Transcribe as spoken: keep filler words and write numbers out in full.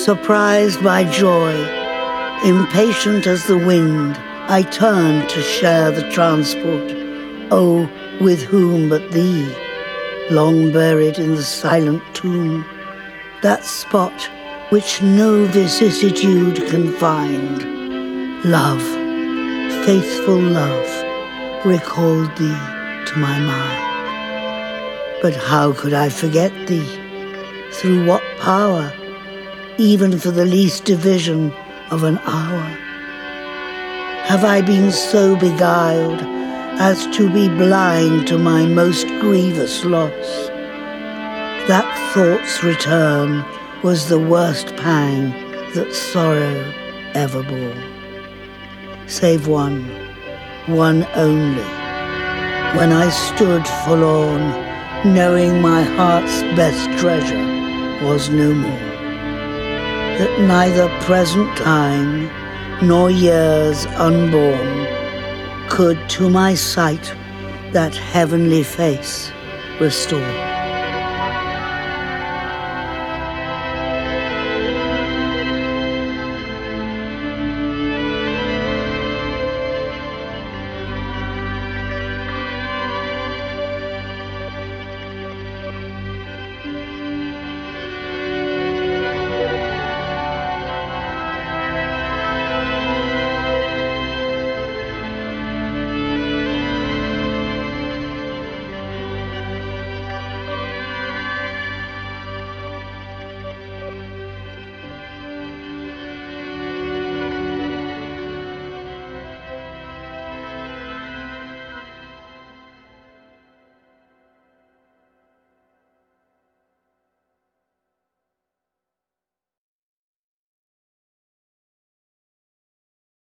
Surprised by joy, impatient as the wind, I turned to share the transport. Oh, with whom but thee, long buried in the silent tomb, that spot which no vicissitude can find. Love, faithful love, recalled thee to my mind. But how could I forget thee? Through what power? Even for the least division of an hour? Have I been so beguiled as to be blind to my most grievous loss? That thought's return was the worst pang that sorrow ever bore. Save one, one only, when I stood forlorn, knowing my heart's best treasure was no more. That neither present time nor years unborn could to my sight that heavenly face restore.